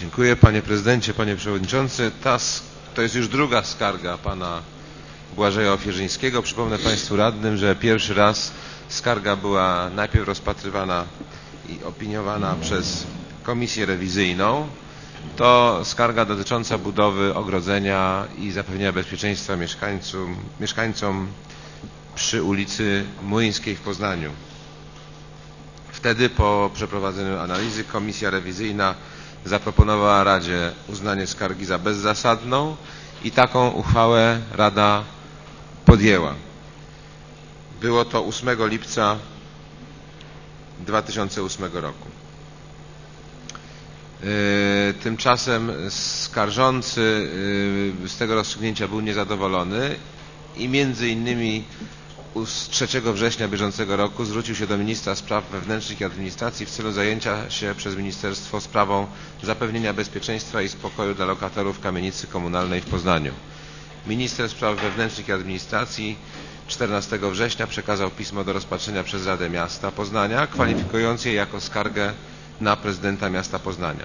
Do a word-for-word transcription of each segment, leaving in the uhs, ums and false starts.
Dziękuję panie prezydencie, panie przewodniczący. Ta, to jest już druga skarga pana Błażeja Ofierzyńskiego. Przypomnę państwu radnym, że pierwszy raz skarga była najpierw rozpatrywana i opiniowana przez komisję rewizyjną. To skarga dotycząca budowy ogrodzenia i zapewnienia bezpieczeństwa mieszkańcom, mieszkańcom przy ulicy Młyńskiej w Poznaniu. Wtedy po przeprowadzeniu analizy komisja rewizyjna zaproponowała Radzie uznanie skargi za bezzasadną i taką uchwałę Rada podjęła. Było to ósmego lipca dwa tysiące ósmego roku. Tymczasem skarżący z tego rozstrzygnięcia był niezadowolony i między innymi trzeciego września bieżącego roku zwrócił się do ministra spraw wewnętrznych i administracji w celu zajęcia się przez ministerstwo sprawą zapewnienia bezpieczeństwa i spokoju dla lokatorów kamienicy komunalnej w Poznaniu. Minister spraw wewnętrznych i administracji czternastego września przekazał pismo do rozpatrzenia przez Radę Miasta Poznania, kwalifikując je jako skargę na prezydenta miasta Poznania.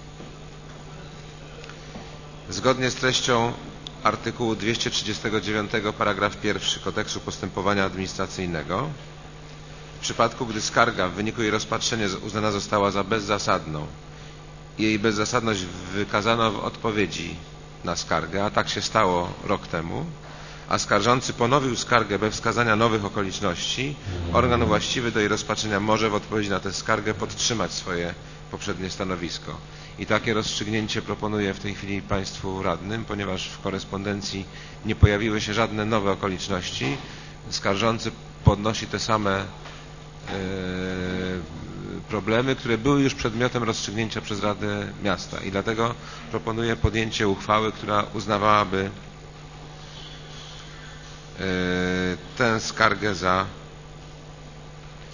Zgodnie z treścią artykułu dwieście trzydziestego dziewiątego paragraf pierwszy Kodeksu Postępowania Administracyjnego w przypadku, gdy skarga w wyniku jej rozpatrzenia uznana została za bezzasadną i jej bezzasadność wykazano w odpowiedzi na skargę, a tak się stało rok temu, a skarżący ponowił skargę bez wskazania nowych okoliczności, organ właściwy do jej rozpatrzenia może w odpowiedzi na tę skargę podtrzymać swoje poprzednie stanowisko. I takie rozstrzygnięcie proponuję w tej chwili państwu radnym, ponieważ w korespondencji nie pojawiły się żadne nowe okoliczności. Skarżący podnosi te same e, problemy, które były już przedmiotem rozstrzygnięcia przez Radę Miasta i dlatego proponuję podjęcie uchwały, która uznawałaby e, tę skargę za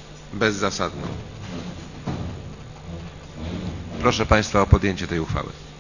bezzasadną. Proszę państwa o podjęcie tej uchwały.